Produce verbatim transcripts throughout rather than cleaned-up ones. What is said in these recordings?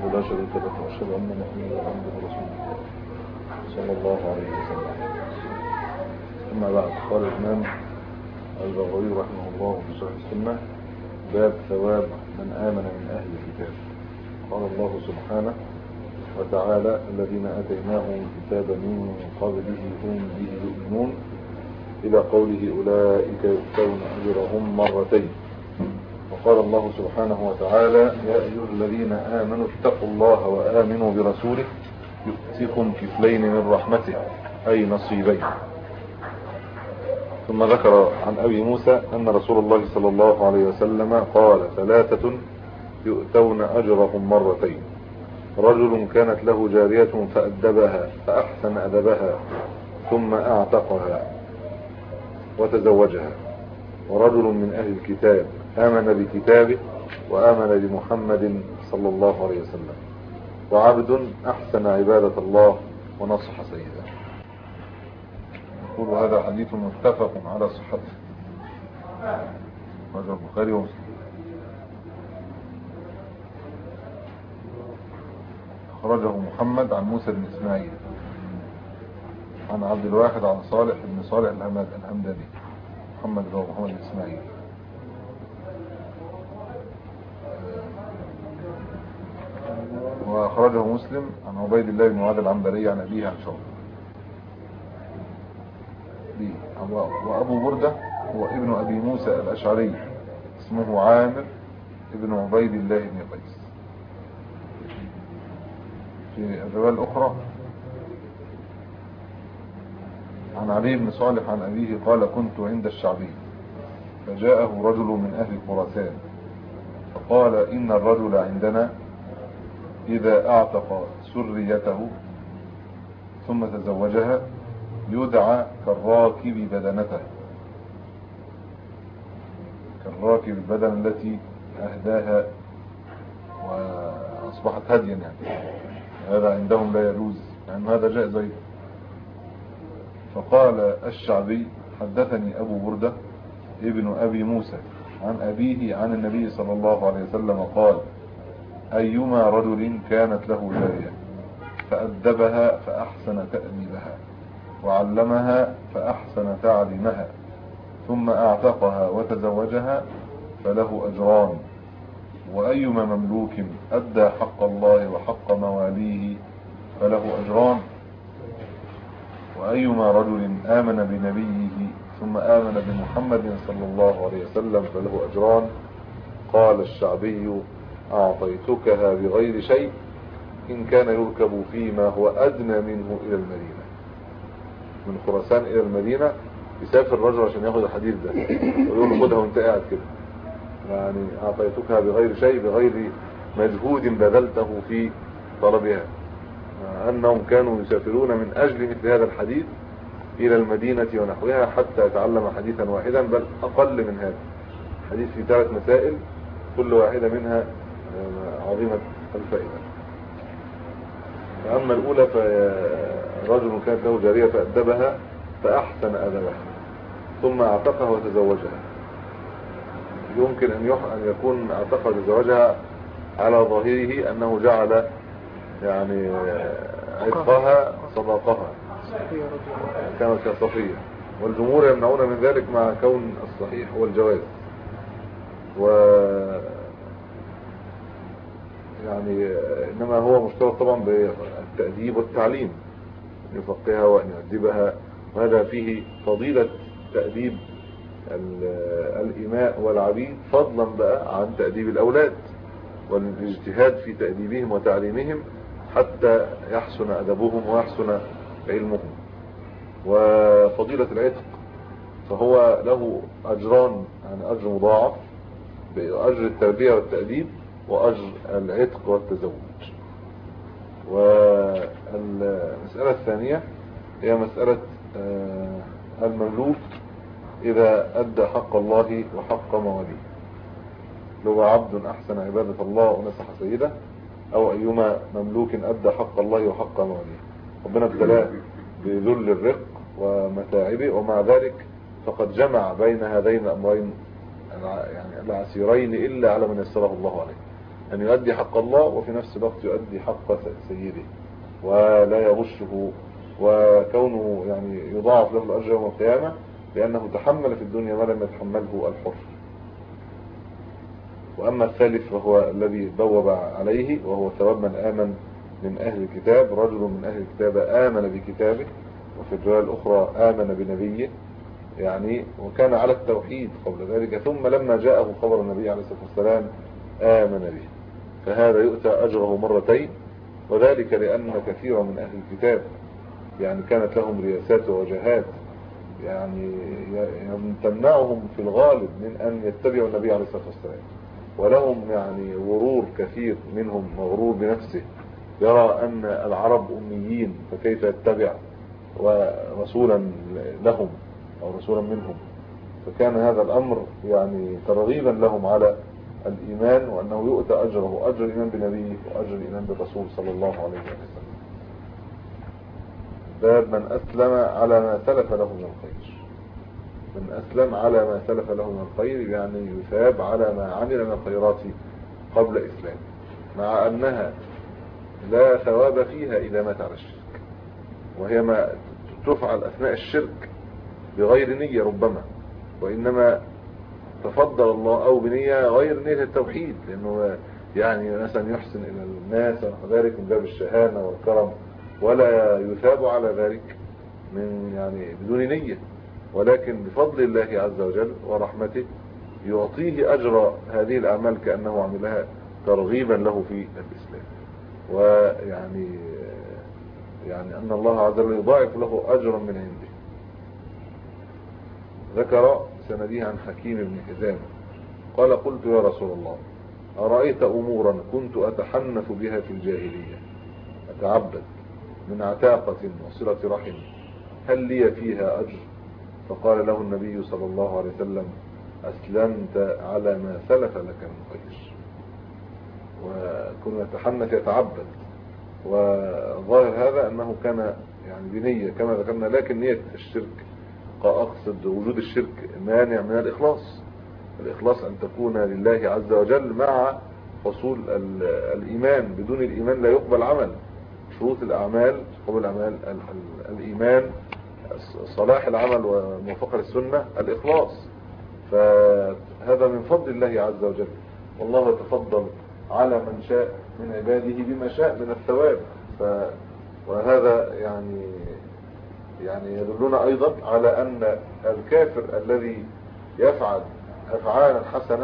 لا شريك له وأشهد أن محمدا عبده ورسوله صلى الله عليه وسلم. أما بعد، قال الإمام البغوي رحمه الله في شرح السنة: باب ثواب من آمن من أهل الكتاب. قال الله سبحانه وتعالى: الذين آتيناهم الكتاب من قبله هم به يؤمنون، إلى قوله: أولئك يؤتون أجرهم مرتين. وقال الله سبحانه وتعالى: يا أيها الذين آمنوا اتقوا الله وآمنوا برسوله يؤتكم كفلين من رحمته، أي نصيبين. ثم ذكر عن أبي موسى أن رسول الله صلى الله عليه وسلم قال: ثلاثة يؤتون أجرهم مرتين: رجل كانت له جارية فأدبها فأحسن أدبها ثم أعتقها وتزوجها، ورجل من أهل الكتاب آمن بكتابه وآمن بمحمد صلى الله عليه وسلم، وعبد أحسن عبادة الله ونصح سيده. يقول: هذا حديث متفق على صحته، هذا البخاري ومسلم. أخرجه محمد عن موسى بن إسماعيل عن عبد الواحد عن صالح بن صالح الهمداني. محمد بن محمد بن إسماعيل. وأخرجه مسلم عن عبيد الله بن معاذ العنبري عن أبيه عن شعبة. وأبو بردة هو ابن أبي موسى الأشعري، اسمه عامر ابن عبيد الله بن قيس. في الرواية الأخرى عن علي بن صالح عن أبيه قال: كنت عند الشعبي فجاءه رجل من أهل خراسان فقال: إن الرجل عندنا إذا أعتق سريته ثم تزوجها يدعى كالراكب بدنته، كالراكب البدن التي أهداها وأصبحت هديا، يعني هذا عندهم لا يجوز، يعني هذا جائز أيضا. فقال الشعبي: حدثني أبو بردة ابن أبي موسى عن أبيه عن النبي صلى الله عليه وسلم قال: أيما رجل كانت له جارية فأدبها فأحسن تأديبها وعلمها فأحسن تعليمها ثم أعتقها وتزوجها فله أجران، وأيما مملوك أدى حق الله وحق مواليه فله أجران، وأيما رجل آمن بنبيه ثم آمن بمحمد صلى الله عليه وسلم فله أجران. قال الشعبي: أعطيتكها بغير شيء إن كان يركب فيما هو أدنى منه إلى المدينة. من خراسان إلى المدينة يسافر الرجل عشان ياخد الحديث ده ويقول: خدها وانت قاعد كده، يعني أعطيتكها بغير شيء، بغير مجهود بذلته في طلبها، أنهم كانوا يسافرون من أجل مثل هذا الحديث إلى المدينة ونحوها حتى يتعلم حديثا واحدا، بل أقل من هذا. حديث في ثلاث مسائل كل واحدة منها عظيمة الفائدة. فأما الأولى: فرجل كانت له جارية فأدبها فأحسن أدبها ثم أعتقها وتزوجها. يمكن أن يكون أعتقها وتزوجها على ظاهره أنه جعل يعني عتقها صداقها، كانت كصفية، والجمهور يمنعون من ذلك مع كون الصحيح هو الجواز. و يعني إنما هو مشترط طبعا بالتأديب والتعليم، أن يفقهها وأن يؤدبها، وهذا فيه فضيلة تأديب الإماء والعبيد، فضلا بقى عن تأديب الأولاد والاجتهاد في تأديبهم وتعليمهم حتى يحسن أدبهم ويحسن علمهم. وفضيلة العتق فهو له أجران، يعني أجر مضاعف بأجر التربية والتأديب وأجر العتق والتزوج. والمسألة الثانية هي مسألة المملوك إذا أدى حق الله وحق مواليه، لو عبد أحسن عبادة الله ونصح سيده، أو أيما مملوك أدى حق الله وحق مواليه. ربنا ابتلاه بذل الرق ومتاعبه، ومع ذلك فقد جمع بين هذين الأمرين يعني العسيرين إلا على من يسره الله عليه. أن يؤدي حق الله وفي نفس الوقت يؤدي حق سيده ولا يغشه، وكونه يعني يضاعف له الأجر يوم القيامة لأنه تحمل في الدنيا ما لم يتحمله الحر. وأما الثالث فهو الذي بوب عليه، وهو ثواب من آمن من أهل الكتاب. رجل من أهل الكتاب آمن بكتابه، وفي الرواية الأخرى آمن بنبيه، يعني وكان على التوحيد قبل ذلك، ثم لما جاءه خبر النبي عليه الصلاة والسلام آمن به، فهذا يؤتى أجره مرتين. وذلك لأن كثيرا من أهل الكتاب يعني كانت لهم رياسات ووجهات يعني تمنعهم في الغالب من أن يتبعوا النبي عليه الصلاة والسلام، ولهم يعني غرور كثير منهم مغرور بنفسه، يرى أن العرب أميين فكيف يتبع ورسولا لهم أو رسولا منهم. فكان هذا الأمر يعني ترغيبا لهم على الإيمان، وأنه يؤتى أجره أجر الإيمان بنبيه وأجر الإيمان بالرسول صلى الله عليه وسلم. باب من أسلم على ما سلف له من الخير. من أسلم على ما سلف له من الخير يعني يثاب على ما عمل من الخيرات قبل إسلام، مع أنها لا ثواب فيها إذا مات على الشرك، وهي ما تفعل أثناء الشرك بغير نية ربما، وإنما تفضل الله أو بنية غير نية التوحيد، لأنه يعني مثلا يحسن إلى الناس وذلك من باب الشهامة والكرم، ولا يثاب على ذلك من يعني بدون نية، ولكن بفضل الله عز وجل ورحمته يعطيه أجر هذه الأعمال كأنه عملها ترغيبا له في الإسلام. ويعني يعني أن الله عز وجل يضاعف له أجرا من عنده. ذكر سنديه عن حكيم بن حزام قال قلت يا رسول الله أرأيت أمورا كنت أتحنث بها في الجاهلية أتعبد من عتاقة وصلة رحم هل لي فيها أجر؟ فقال له النبي صلى الله عليه وسلم أسلمت على ما سلف لك من خير. وكن يتحنث يتعبد، وظاهر هذا أنه كان يعني بنية كما ذكرنا، لكن نية الشرك أقصد وجود الشرك مانع من الإخلاص. الإخلاص أن تكون لله عز وجل مع حصول الإيمان، بدون الإيمان لا يقبل عمل. شروط الأعمال قبل الأعمال الإيمان، صلاح العمل وموافقة للسنة، الإخلاص. فهذا من فضل الله عز وجل، والله يتفضل على من شاء من عباده بما شاء من الثواب. ف وهذا يعني يعني يدلنا أيضا على أن الكافر الذي يفعل أفعالا حسنة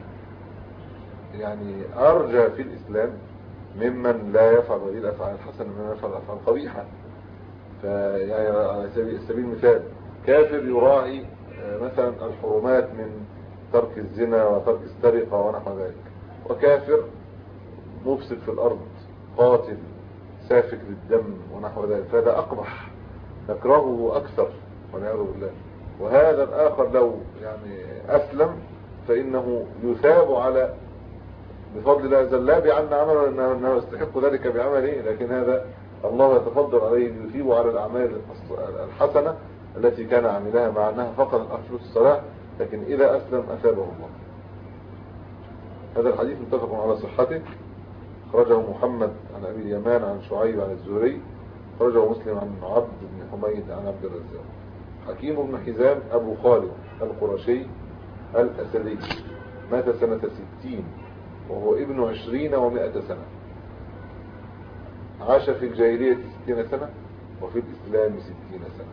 يعني أرجى في الإسلام ممن لا يفعل هذه الأفعال الحسنة، ممن يفعل الأفعال القبيحة. فيعني على سبيل المثال كافر يراعي مثلا الحرمات من ترك الزنا وترك السرقة ونحو ذلك، وكافر مفسد في الأرض قاتل سافك للدم ونحو ذلك، فهذا أقبح نكرهه أكثر والعياذ بالله. وهذا الآخر لو يعني أسلم فإنه يثاب على بفضل الله عز وجل، لا بأن عمله أنه يستحق ذلك بعمله، لكن هذا الله يتفضل عليه يثيب على الأعمال الحسنة التي كان عملها، مع أنها فقط الأفضل الصلاة، لكن إذا أسلم أثابه الله. هذا الحديث متفق على صحته، خرجه محمد عن أبي اليمان عن شعيب عن الزهري، خرجه مسلم عن عبد بن حميد عن عبد الرزاق. حكيم بن حزام أبو خالد القرشي الأسدي مات سنة ستين وهو ابن عشرين ومائة سنة، عاش في الجاهلية ستين سنة وفي الإسلام ستين سنة.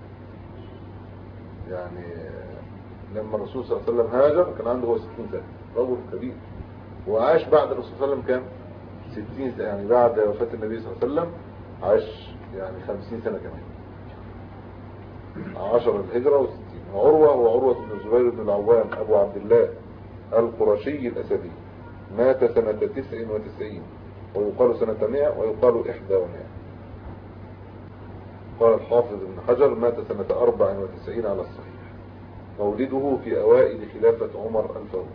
يعني لما الرسول صلى الله عليه وسلم هاجر كان عنده هو ستين سنة، رجل كبير، وعاش بعد الرسول صلى الله عليه وسلم كان ستين سنة، يعني بعد وفاة النبي صلى الله عليه وسلم عاش يعني خمسين سنة كمان، عشر الهجرة وستين. وعروة هو عروة بن الزبير بن العوام أبو عبد الله القرشي الأسدي مات سنة تسع وتسعين ويقال سنة مئة ويقال إحدى ومئة. قال الحافظ ابن حجر مات سنة أربع وتسعين على الصحيح، مولده في أوائل خلافة عمر الفاروق.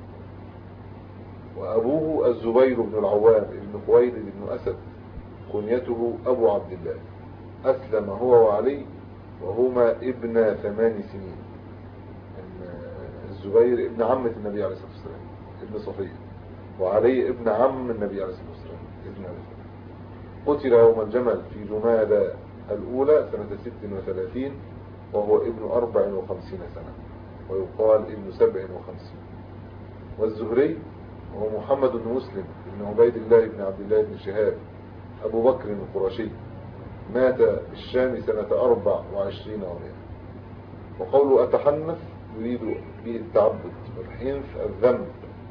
وأبوه الزبير بن العوام ابن خويلد بن أسد كنيته أبو عبد الله، أسلم هو وعلي وهما ابن ثمان سنين. الزبير ابن عمة النبي عليه الصلاة والسلام ابن صفية، وعلي ابن عم النبي عليه الصلاة والسلام ابن أبي طالب. قتل يوم الجمل في جمادى الأولى سنة ست وثلاثين وهو ابن أربع وخمسين سنة ويقال ابن سبع وخمسين. والزهري هو محمد بن مسلم بن عبيد الله بن عبد الله بن شهاب أبو بكر القرشي مات بالشام سنة أربع وعشرين ومئة. وقوله أتحنث يريد به التعبد والحنث الذنب.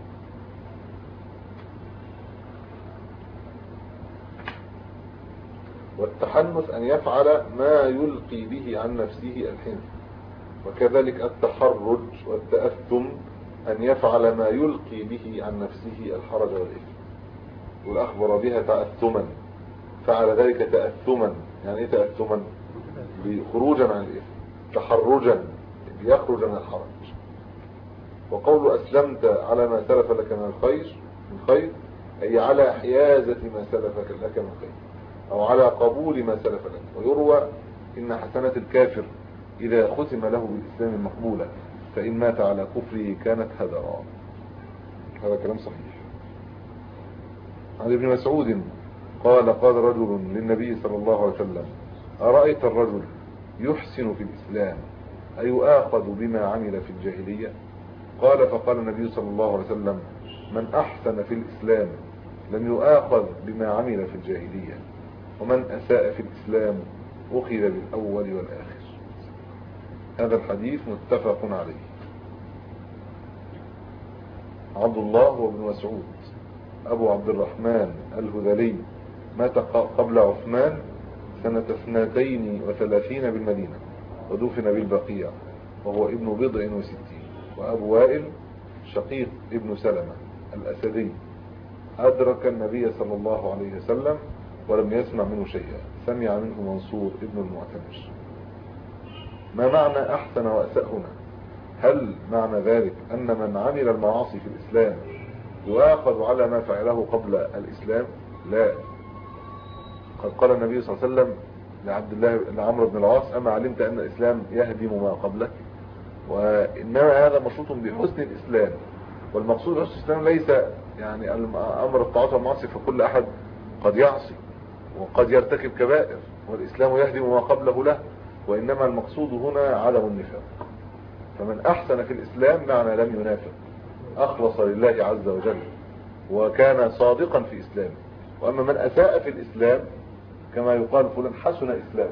والتحنث أن يفعل ما يلقي به عن نفسه الحنث. وكذلك التحرج والتأثم أن يفعل ما يلقي به عن نفسه الحرج والإثم. والأخبر بها تأثما فعل ذلك تأثما. يعني إيه تأثما؟ خروجا عن الإثم، تحرجا ليخرج من الحرج. وقول أسلمت على ما سلف لك من الخير من خير أي على حيازة ما سلف لك من خير أو على قبول ما سلف لك. ويروى إن حسنات الكافر إذا ختم له بالإسلام مقبولة فإن مات على كفره كانت هدرا. هذا كلام صحيح. عن ابن مسعود قال قال رجل للنبي صلى الله عليه وسلم أرأيت الرجل يحسن في الإسلام أيؤاخذ بما عمل في الجاهلية؟ قال فقال النبي صلى الله عليه وسلم من أحسن في الإسلام لم يؤاخذ بما عمل في الجاهلية ومن أساء في الإسلام أخذ بالأول والآخر. هذا الحديث متفق عليه. عبد الله وابن مسعود أبو عبد الرحمن الهذلي مات قبل عثمان سنة اثنتين وثلاثين بالمدينة ودفن بالبقيع وهو ابن بضع وستين. وأبو وائل شقيق ابن سلمة الأسدي أدرك النبي صلى الله عليه وسلم ولم يسمع منه شيئا، سمع منه منصور ابن المعتمر. ما معنى أحسن وأساء هنا؟ هل معنى ذلك أن من عمل المعاصي في الإسلام يؤاخذ على ما فعله قبل الإسلام؟ لا. قد قال النبي صلى الله عليه وسلم لعبد الله لعمرو بن العاص أما علمت أن الإسلام يهدم ما قبله؟ وإنما هذا مشروط بحسن الإسلام. والمقصود حسن الإسلام ليس يعني أمر الطاعات والمعاصي فكل أحد قد يعصي وقد يرتكب كبائر والإسلام يهدم ما قبله له، وإنما المقصود هنا عدم النفاق. فمن أحسن في الإسلام معنى لم ينافق، أخلص لله عز وجل وكان صادقا في إسلامه. وأما من أساء في الإسلام كما يقال فلان حسن إسلامه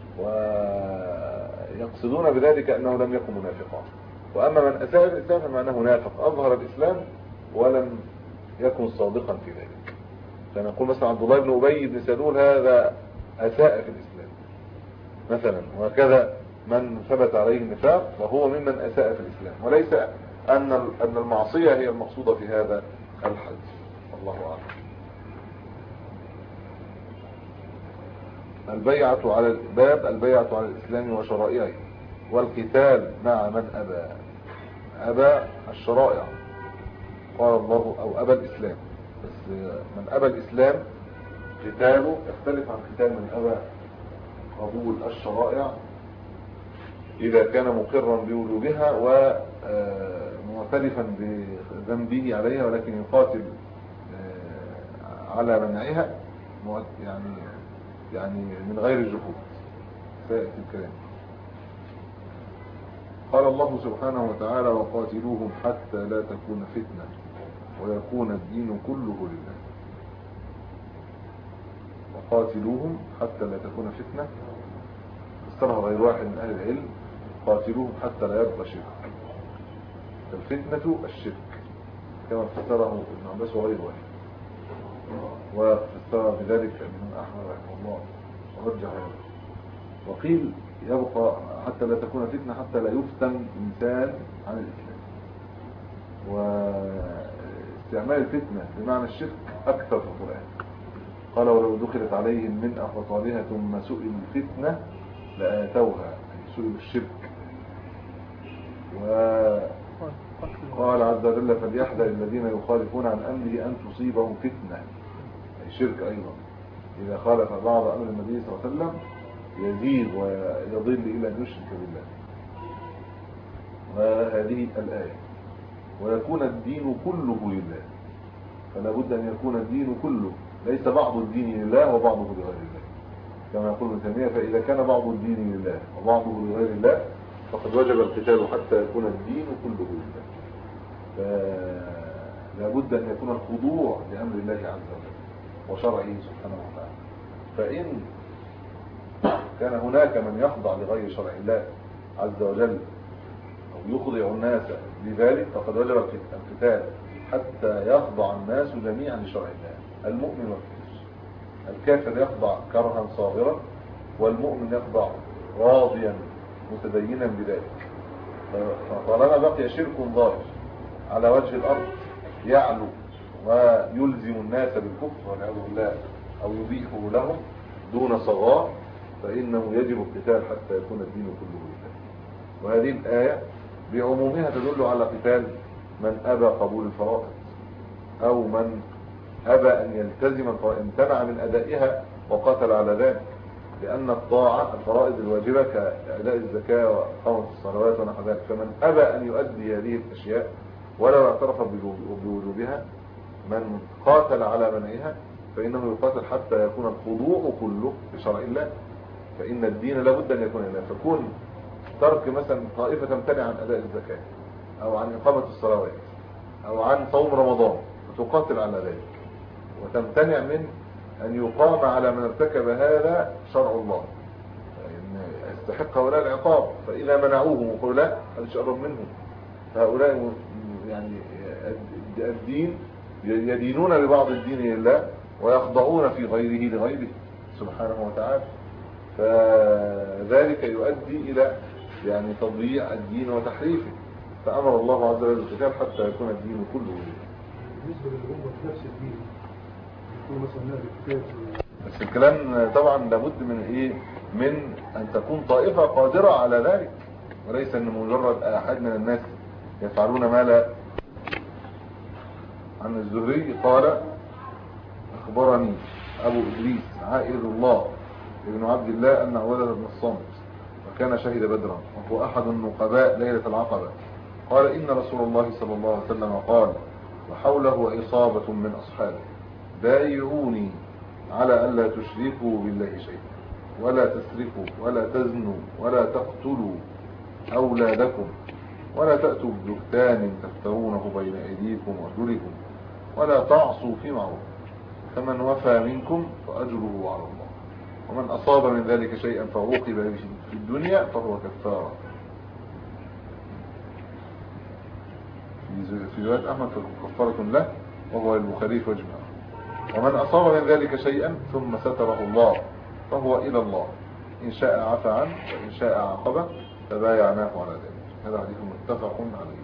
ويقصدون بذلك أنه لم يكن منافقا. وأما من أساء في الإسلام فمعناه منافق أظهر الإسلام ولم يكن صادقا في ذلك. فنقول مثلا عبد الله بن أبي بن سلول هذا أساء في الإسلام مثلا، وكذا من ثبت عليه النفاق فهو ممن أساء في الإسلام، وليس أن أن المعصية هي المقصودة في هذا الحديث. الله أعلم. البيعة على الباب البيعة على الإسلام وشرائعه والقتال مع من أبى أبى الشرائع قال الله أو أبى الإسلام. بس من أبى الإسلام قتاله يختلف عن قتال من أبى قبول الشرائع إذا كان مقرا بوجوبها ومعترفا بذنبه عليها، ولكن يقاتل على منعها يعني يعني من غير الجحود. سيأتي الكلام. قال الله سبحانه وتعالى وقاتلوهم حتى لا تكون فتنة ويكون الدين كله لله. وقاتلوهم حتى لا تكون فتنة فسرها غير واحد من أهل العلم قاتلوهم حتى لا يبقى شرك. الفتنة الشرك كما فسره ابن عباس وغير واحد، وفسر بذلك ابن أحمد رحمه الله ورجح هذا. وقيل يبقى حتى لا تكون فتنة حتى لا يفتن إنسان عن الإسلام. واستعمال الفتنة بمعنى الشرك أكثر في القرآن. قال ولو دخلت عليهم من أقطارها ثم سئلوا الفتنة لآتوها، يعني سئلوا الشرك. وقال عز وجل فليحذر الذين يخالفون عن أمره أن تصيبهم فتنة، أي شرك أيضا. إذا خالف بعض أمر النبي صلى الله عليه وسلم يزيد ويضل إلى أن يشرك بالله. وهذه الآية ويكون الدين كله لله. فلا بد أن يكون الدين كله، ليس بعض الدين لله وبعضه لغير الله كما يقول ابن تيمية. فإذا كان بعض الدين لله وبعضه لغير الله فقد وجب القتال حتى يكون الدين كله لله. فلا بد أن يكون الخضوع لأمر الله عز وجل وشرعه سبحانه وتعالى. فإن كان هناك من يخضع لغير شرع الله عز وجل أو يخضع الناس لذلك فقد وجب القتال حتى يخضع الناس جميعا لشرع الله، المؤمن والكافر. الكافر يخضع كرها صاغرا، والمؤمن يخضع راضيا متدينا بذلك. فطالما بقي شرك ظاهر على وجه الأرض يعلو ويلزم الناس بالكفر والعياذ بالله أو يبيحه لهم دون صغار، فإنه يجب القتال حتى يكون الدين كله لله. وهذه الآية بعمومها تدل على قتال من أبى قبول الفرائض أو من أبى أن يلتزم الفرائض، امتنع من أدائها وقاتل على ذلك. لأن الطاعة الفرائض الواجبة كأداء الزكاة وإقامة الصلوات ونحو ذلك، فمن أبى أن يؤدي هذه الأشياء ولو اعترف بوجوبها من قاتل على منعها فإنه يقاتل حتى يكون الخضوع كله لشرع الله. فإن الدين لابد أن يكون لله. فكون ترك مثلا طائفة تمتنع عن أداء الزكاة أو عن إقامة الصلوات أو عن صوم رمضان فتقاتل على ذلك، وتمتنع من أن يقام على من ارتكب هذا شرع الله، يعني يستحق هؤلاء العقاب. فإذا منعوهم وقالوا لا هذا شرب منهم، فهؤلاء يعني الدين يدينون ببعض الدين لله ويخضعون في غيره لغيره سبحانه وتعالى. فذلك يؤدي إلى يعني تضييع الدين وتحريفه. فأمر الله عز وجل بالقتال حتى يكون الدين كله لله. بالنسبة للأمة في نفس الدين يكون مثلا الكتاب، بس الكلام طبعا لابد من ايه؟ من ان تكون طائفة قادرة على ذلك، وليس ان مجرد احد من الناس يفعلون ما لا. عن الزهري قال اخبرني ابو ادريس عائذ الله ابن عبد الله ان ولد بن الصامت وكان شهد بدرا وهو احد النقباء ليلة العقبة، قال ان رسول الله صلى الله عليه وسلم قال وحوله عصابة من اصحابه بايعوني على ألا تشركوا بالله شيئا ولا تسرقوا ولا تزنوا ولا تقتلوا أولادكم ولا تأتوا ببهتان تفترونه بين أيديكم وأرجلكم ولا تعصوا في معروف، فمن وفى منكم فأجره على الله، ومن أصاب من ذلك شيئا فعوقب به في الدنيا فهو كفارة. في رواية أحمد كفارة له وهو البخاري في وجه آخر. ومن أصاب من ذلك شيئا ثم ستره الله فهو إلى الله، إن شاء عفى عنه وإن شاء عاقبه فبايعناه على ذلك. هذا حديث متفق عليه.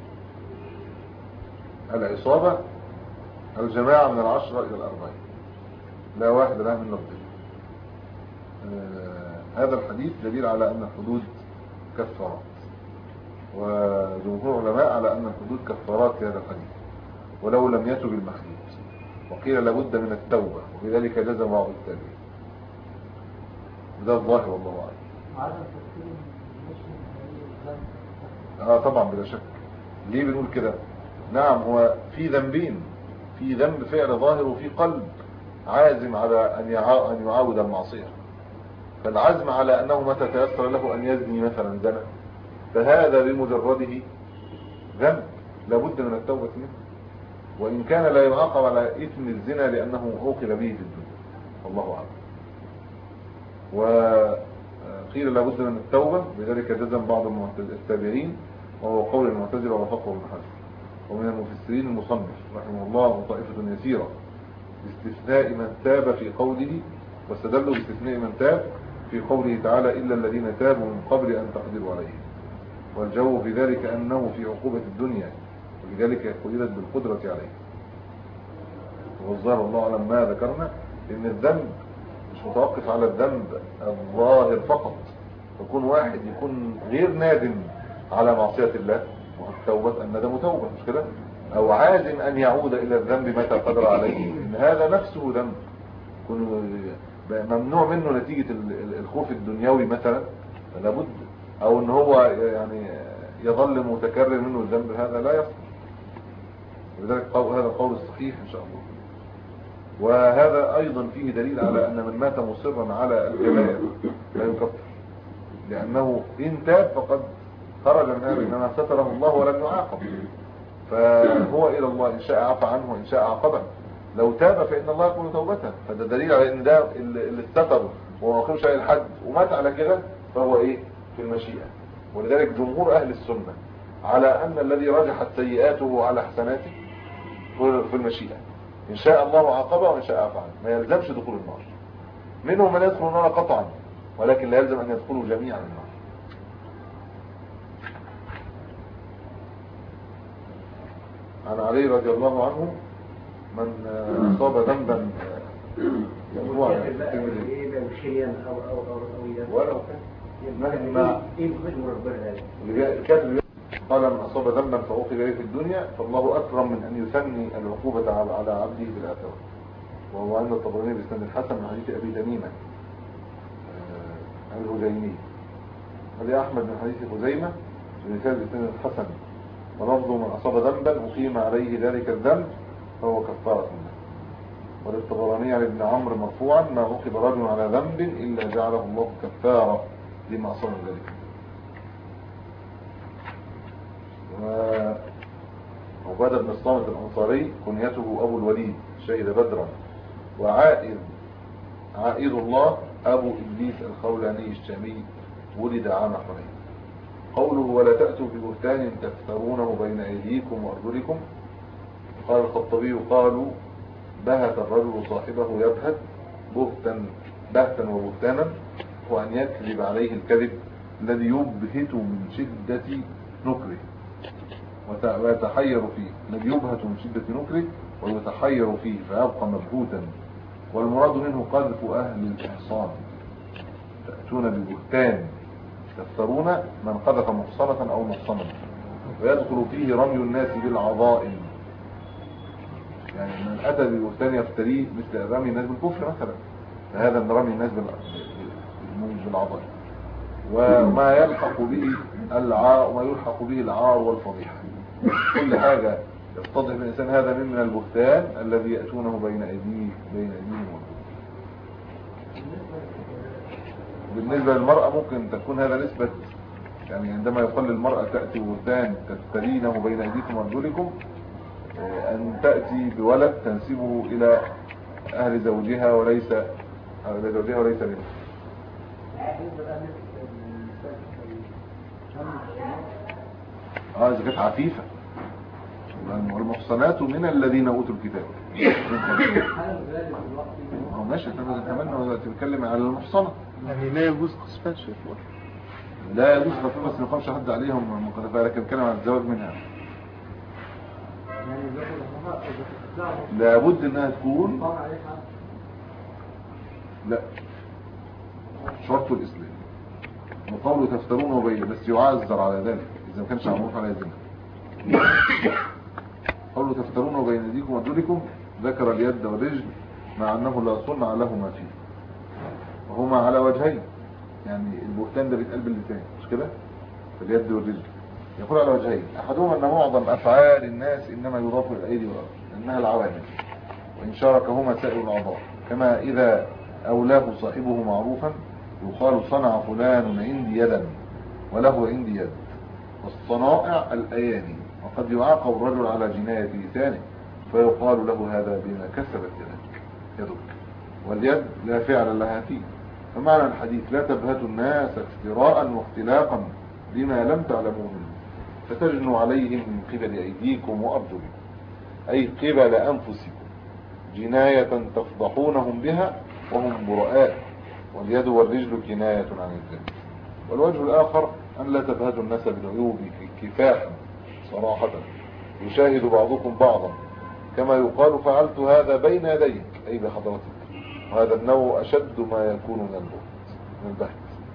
العصابة الجماعة من العشرة إلى الأربعين، لا واحد لا من لفظه. آه هذا الحديث دليل على أن الحدود كفارات، وجمهور العلماء على أن الحدود كفارات في هذا الحديث ولو لم يتب المخلوق، وقيل لابد من التوبة، وبذلك جزم بعض التابعين. وده الظاهر والله أعلم. اه طبعا بلا شك. ليه بنقول كده؟ نعم، هو في ذنبين، في ذنب فعل ظاهر وفي قلب عازم على ان ان يعاود المعصية. فالعزم على انه متى تيسر له ان يزني مثلا زنا، فهذا بمجرده ذنب لابد من التوبة منه، وإن كان لا يعاقب على إثم الزنا لأنه عوقب به في الدنيا، والله أعلم. وقيل لابد من التوبة، بذلك جزم بعض التابعين، وهو قول المعتزلة وفقه ابن حزم. ومن المفسرين المصنف رحمه الله وطائفة يسيرة باستثناء من تاب في قوله، واستدلوا باستثناء من تاب في قوله تعالى إلا الذين تابوا من قبل أن تقدروا عليه، والجو في ذلك أنه في عقوبة الدنيا، ولذلك قيدت بالقدرة عليه. والظاهر والله أعلم ما ذكرنا إن الذنب مش متوقف على الذنب الظاهر فقط، يكون واحد يكون غير نادم على معصية الله، والتوبة الندم توبة مش كده، أو عازم أن يعود إلى الذنب متى قدر عليه، إن هذا نفسه ذنب يكون ممنوع منه نتيجة الخوف الدنيوي مثلا لابد، أو إن هو يعني يظل متكرر منه الذنب، هذا لا يصح. ولذلك هذا القول الصحيح إن شاء الله. وهذا أيضا فيه دليل على أن من مات مصرا على الكبائر لا يكفر، لأنه إن تاب فقد خرج من هذا، إنما ستره الله ولم يعاقب، فهو إلى الله إن شاء عفى عنه وإن شاء عاقبه. لو تاب فإن الله يقول توبته، فده دليل على أن ده اللي استتر وما وقفش على الحد ومات على كده فهو إيه في المشيئة. ولذلك جمهور أهل السنة على أن الذي رجحت سيئاته على حسناته في المشيئة، إن شاء الله عاقبه وإن شاء عفى عنه، ما يلزمش دخول النار. منهم من يدخل النار قطعا، ولكن لا يلزم أن يدخلوا جميعا النار. عن علي رضي الله عنه من أصاب ذنبا ينبوع قال من أصاب ذنبا فأوقب إليه في الدنيا فالله أكرم من أن يثني العقوبة على عبده بالآخرة. وهو عند الطبراني بإسناد الحسن من حديث أبي تميمة الهجيمي، هذا أحمد من حديث خزيمة بإسناد الحسن ولفظه من أصاب ذنبا أقيم عليه ذلك الذنب فهو كفارة منه. وللطبراني عن ابن عمرو مرفوعا ما عوقب رجل على ذنب إلا جعله الله كفارة لما أصاب ذلك. وعبادة بن الصامت الأنصاري كنيته أبو الوليد شهد بدرا. وعائذ عائذ الله أبو إبليس الخولاني الشامي ولد عام حنين. قوله ولا تأتوا ببهتان تفترونه بين أيديكم وأرجلكم. قال الخطبي قالوا بهت الرجل صاحبه يبهت بهتا بهتا وبهتانا، وأن يكذب عليه الكذب الذي يبهت من شدة نكره ويتحير فيه، الذي يبهت من شدة نكره ويتحير فيه فيبقى مبهوتا. والمراد منه قذف أهل الإحصان. تأتون ببهتان تفترون من قذف محصنة أو محصنا، ويدخل فيه رمي الناس بالعظائم، يعني من أتى ببهتان يفتريه مثل رمي الناس بالكفر مثلا، فهذا من رمي الناس بالعظائم. وما يلحق به العار وما يلحق به العار والفضيحة، كل حاجة يفتضح الإنسان هذا من البهتان الذي يأتونه بين أيديه بين أيديهم وأرجلهم. بالنسبة للمرأة ممكن تكون هذا نسبة، يعني عندما يقال للمرأة تأتي بهتان تفترينه بين أيديكم وأرجلكم، أن تأتي بولد تنسبه إلى أهل زوجها وليس أهل زوجها وليس منه. اه إذا كانت عفيفة. والمحصنات من الذين أوتوا الكتاب. اه ماشي، احنا كمان بنتكلم على المحصنة. يعني لا يجوز قصفها شيء. لا يجوز قصفها بس ما يقامش حد عليهم مقدفة، لكن نتكلم عن الزواج منها. لابد انها تكون لا شرط الاسلام. وقوله تفترونه بين بس يعذر على ذلك اذا ما كانش معروف على ذلك. قوله تفترونه بين ايديكم وارجلكم ذكر اليد والرجل مع انه لا صنع لهما فيه، وهما على وجهين، يعني البهتان ده بيتقلب اللسان مش كده؟ اليد والرجل يقول على وجهين، احدهما ان معظم افعال الناس انما يضاف الى الايدي والارجل انها العوامل، وان شاركهما سائر الاعضاء، كما اذا اولاه صاحبه معروفا يقال صنع فلان عندي يدا وله عندي يد. والصنائع الايادي، وقد يعاقب الرجل على جناية لسانه فيقال له هذا بما كسبت يدك، واليد لا فعل لها فيه. فمعنى الحديث لا تبهتوا الناس افتراء واختلاقا بما لم تعلموه فتجنوا عليهم من قبل أيديكم وأرجلكم، أي قبل أنفسكم، جناية تفضحونهم بها وهم براء. واليد والرجل كناية عن الذنب. والوجه الآخر أن لا تبهتوا الناس بالعيوب كفاحا صراحة يشاهد بعضكم بعضا، كما يقال فعلت هذا بين يديك أي بحضرتك، وهذا النوع أشد ما يكون من البهت.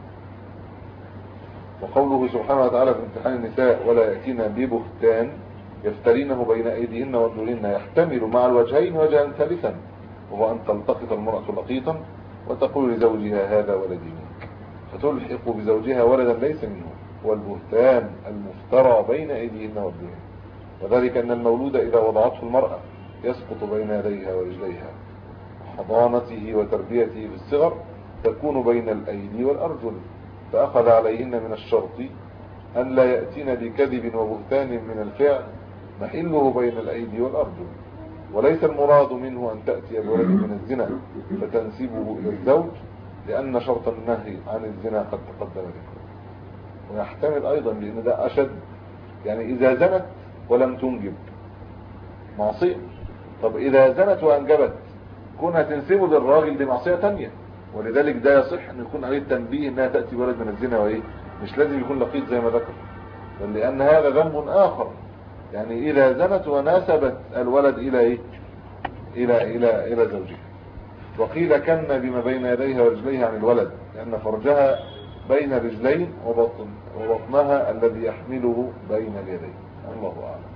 وقوله سبحانه وتعالى في امتحان النساء ولا يأتينا ببهتان يفترينه بين أيديهن وارجلهن يحتمل مع الوجهين وجها ثالثا، وهو أن تلتقط المرأة لقيطا وتقول لزوجها هذا ولدي منك، فتلحق بزوجها ولدا ليس منه، والبهتان المفترى بين أيديهن وارجلهن. وذلك أن المولود إذا وضعته المرأة يسقط بين يديها ورجليها. حضانته وتربيته في الصغر تكون بين الأيدي والأرجل، فأخذ عليهن من الشرط أن لا يأتين بكذب وبهتان من الفعل محله بين الأيدي والأرجل، وليس المراد منه أن تأتي بولد من الزنا فتنسبه إلى الزوج، لأن شرط النهي عن الزنا قد تقدم ذكره. ويحتمل أيضا، لأن ده أشد، يعني إذا زنت ولم تنجب معصية. طب إذا زنت وأنجبت كونها تنسبه للراجل دي معصية تانية، ولذلك ده يصح أن يكون عليه التنبيه أنها تأتي بولد من الزنا، وإيه مش لازم يكون لقيط زي ما ذكر، بل لأن هذا ذنب آخر. يعني إذا زنت وناسبت الولد إلى إيه؟ إلى إلى إلى زوجها. وقيل كن بما بين يديها ورجليها عن الولد، لأن فرجها بين رجلين وبطن وبطنها الذي يحمله بين اليدين. الله أعلم.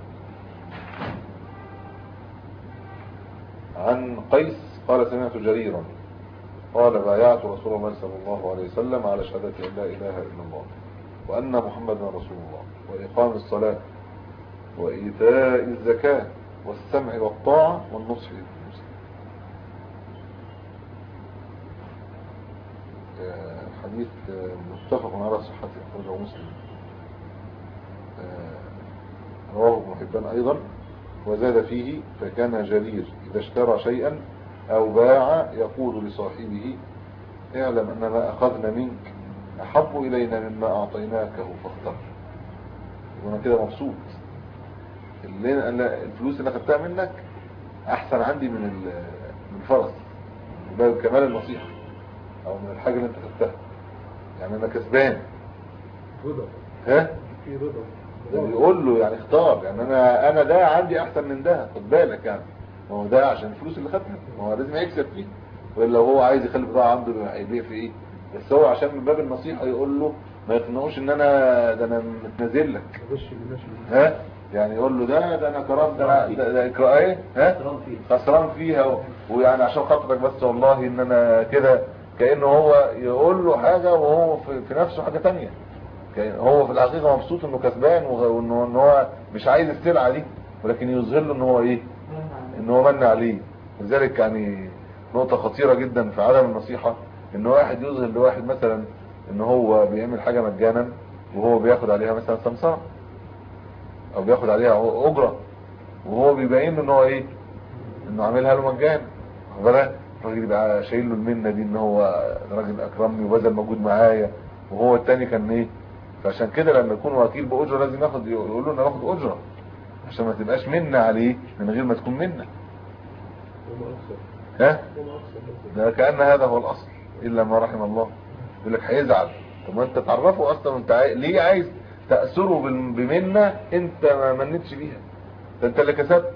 عن قيس قال سمعت جريرا قال بايعت رسول الله صلى الله عليه وسلم على شهادة أن لا إله إلا الله وأن محمدا رسول الله وإقام الصلاة وإيتاء الزكاة والسمع والطاعة والنصح للمسلم. حديث متفق على صحته، أخرجه مسلم. رواه ابن حبان أيضا، وزاد فيه فكان جرير إذا اشترى شيئا أو باع يقول لصاحبه اعلم أن ما أخذنا منك أحب إلينا مما أعطيناكه فاختر. وأنا كده مبسوط، اللي أنا الفلوس اللي أخذتها منك أحسن عندي من من الفرس، باب كمال النصيحة أو من الحاجة اللي أنت خدتها، يعني أنا كسبان. رضا ها؟ في رضا ده بيقول له يعني اختار، يعني أنا أنا ده عندي أحسن من ده، خد بالك يعني، ما هو ده عشان الفلوس اللي خدها، ما هو لازم يكسب فيه، ولا هو عايز يخلي البضاعة عنده هيبيع في إيه؟ بس هو عشان من باب النصيحة يقول له ما يقنعوش إن أنا ده أنا متنازل لك. ها؟ يعني يقول له ده ده انا كرام ده ده, ده اقرا ايه ها خسران فيها، ويعني عشان خاطرك بس والله ان انا كده، كانه هو يقول له حاجه وهو في, في نفسه حاجه تانية. هو في الحقيقه مبسوط انه كسبان، وانه ان هو مش عايز السلعه دي، ولكن يظهر له ان هو ايه، ان هو من عليه. لذلك يعني نقطه خطيره جدا في عدم النصيحه، ان واحد يظهر لواحد مثلا ان هو بيعمل حاجه مجانا وهو بياخد عليها مثلا سمسار او بياخد عليها اجره، وهو بيبين له ان هو ايه، انه عاملها له مجانا. واخد الراجل يبقى شايل له المنه دي ان هو راجل اكرمني وبذل مجهود معايا، وهو التاني كان ايه. فعشان كده لما يكون وكيل باجره لازم ياخد، يقول له انا باخد اجره عشان ما تبقاش منه عليه من غير ما تكون منه. ها ده كأن هذا هو الاصل الا ما رحم الله. يقول لك هيزعل، طب ما انت تعرفه اصلا انت عاي... ليه عايز تأثره بمنة انت ما منتش بيها، ده انت اللي كسبت.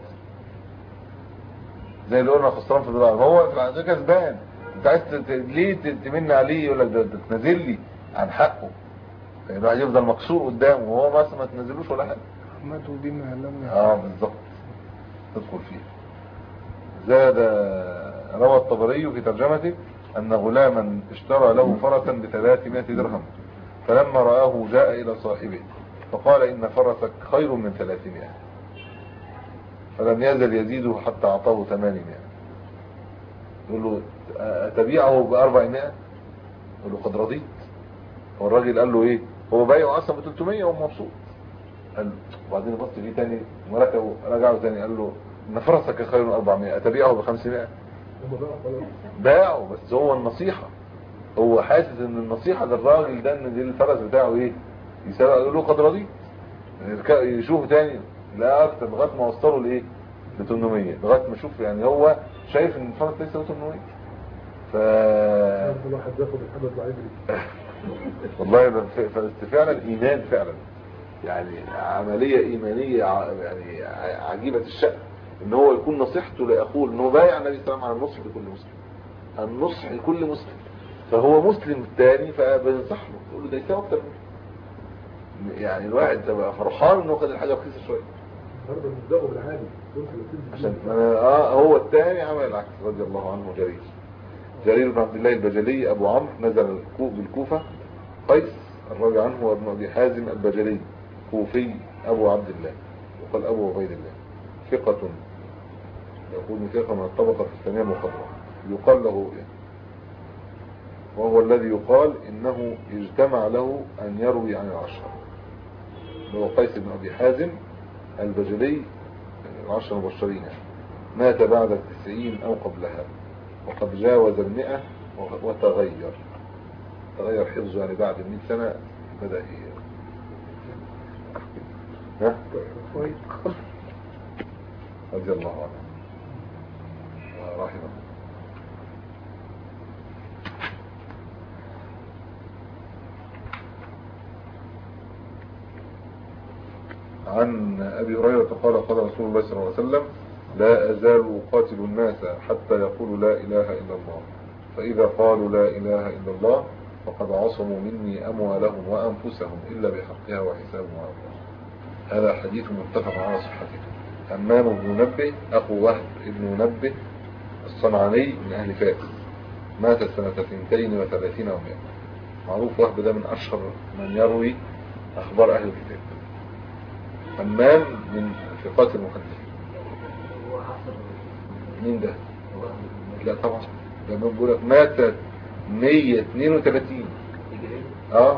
زي اللي قلنا خسران في الدولار، هو في الحقيقة كسبان، انت عايز ت... ليه تمن عليه؟ يقول لك ده تنزل لي عن حقه، يعني الواحد يفضل مكسور قدامه وهو ما ما تنزلوش ولا حاجه. احمده بما لم اه بالظبط تدخل فيه. زاد روى الطبري في ترجمته ان غلاما اشترى له فرسا بثلاثمائة درهم، فلما رآه جاء الى صاحبه فقال ان فرسك خير من ثلاثمائة، فلم يزل يزيده حتى اعطاه ثمانمائة. يقول له اتبيعه باربعمائة؟ يقول له قد رضيت. والراجل قال له ايه، هو بايعه اصلا ب ثلاثمائة وهو مبسوط. قال وبعدين بص فيه تاني وركبوا رجعوا تاني قال له ان فرسك خير من أربعمائة، اتبيعه ب خمسمائة؟ باعه، بس هو النصيحة، هو حاسس ان النصيحة للراجل ده ان دي الفرس بتاعه ايه يسابق، يقول له قد رضيت. يشوفه تاني لا اكتر لغايه ما وصلوا لايه ل ثمانمائة، لغايه ما شوف يعني هو شايف ان الفرس لسه ثمانمائة. ف الواحد بياخد الحدث العبري والله فعلا ايمان فعلا، يعني عملية ايمانية يعني عجيبة الشأن، ان هو يكون نصيحته لاخوه، ان هو بايع النبي صلى الله عليه وسلم على النصح لكل مسلم، النصح لكل مسلم، فهو مسلم الثاني فبنصح له تقول له ده يساوي اكتر منه، يعني الواحد تبقى فرحان انه خد الحاجه رخيصه شويه برضه بنبداه بالعادي عشان اه هو الثاني عمل العكس. رضي الله عنه جرير جرير بن عبد الله البجلي ابو عمرو نزل بالكوفه. قيس الراوي عنه وابن ابي حازم البجلي كوفي ابو عبد الله، وقال أبو عبيد الله ثقة، يقول ثقة من الطبقة الثانية المخضرة، يقال له إيه؟ وهو الذي يقال إنه اجتمع له أن يروي عن العشرة، هو قيس بن أبي حازم البجلي، العشرة المبشرين، مات بعد التسعين أو قبلها، وقد جاوز المئة وتغير تغير حفظه، يعني بعد المئة سنة بدأ إيه؟ ها؟ رضي الله عنه ورحمه. عن أبي هريرة قال قال رسول الله صلى الله عليه وسلم لا أزال أقاتل الناس حتى يقولوا لا إله إلا الله، فإذا قالوا لا إله إلا الله فقد عصموا مني أموالهم وأنفسهم إلا بحقها وحسابهم على الله. هذا حديث متفق على صحته. همام بن منبه أخو وهب بن منبه الصنعاني من أهل فاس، مات سنة اثنتين وثلاثين ومئة. معروف وهب ده من أشهر من يروي أخبار أهل الكتاب. همام من ثقات المحدثين. مين ده؟ لا طبعا ده من بقولك مات مئة واثنين وثلاثين. اه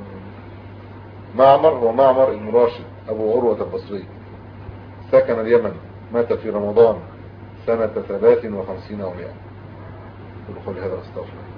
معمر ومعمر بن راشد أبو عروة البصري سكن اليمن، مات في رمضان سنة ثلاث وخمسين ومئة. قل هذا استغفر